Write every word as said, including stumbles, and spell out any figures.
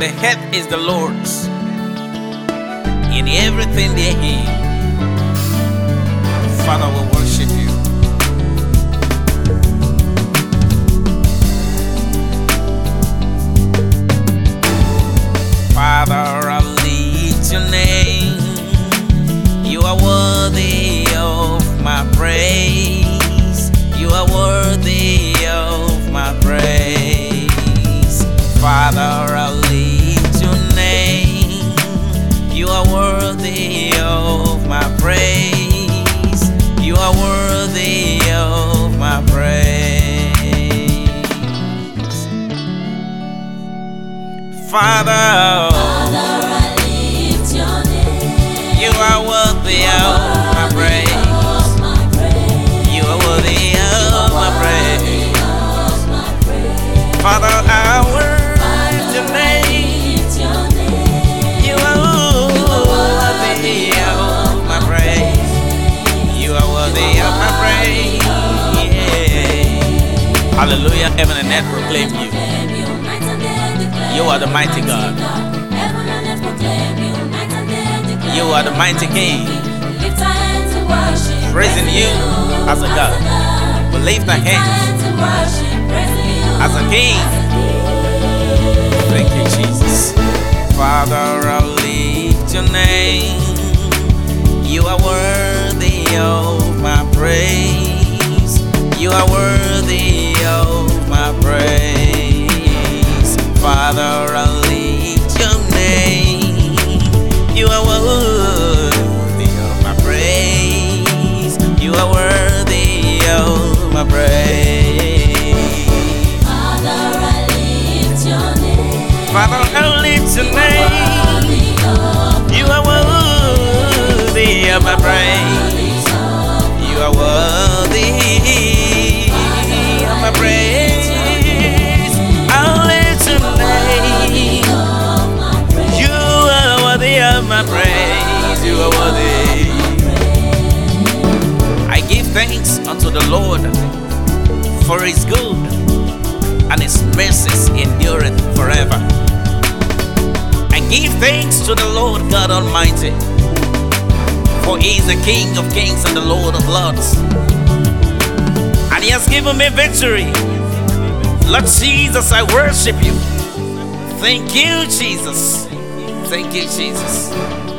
the earth is the Lord's, in everything therein. Father, we worship you. Father, I lift your name. You are worthy of my praise. You are worthy of my praise. Father, I lift your name. You are worthy of my praise. You are worthy of my praise. Father, Father, I lift your name. you are worthy of my praise. Of my praise. You are worthy of my praise. Of my praise. Father, I worship your name. Lift your name. You are worthy of my praise. You are worthy of my praise. Yeah. Hallelujah. Heaven and earth proclaim you. You are the mighty God. You are the mighty King. Praising you as a God. We lift our hands as a King. Thank you, Jesus. Father, I lift your name. You are worthy of my praise. You are worthy of my praise. Father, I lift your name. You are worthy of my praise. You are worthy of my praise. Father, I lift your name. Father, I lift your name. You are worthy of my praise. You are worthy of my praise. My praise, you are worthy. I give thanks unto the Lord, for his good and his mercies endureth forever. I give thanks to the Lord God Almighty, for he is the King of kings and the Lord of lords, and he has given me victory. Lord Jesus, I worship you. Thank you, Jesus. Thank you, Jesus.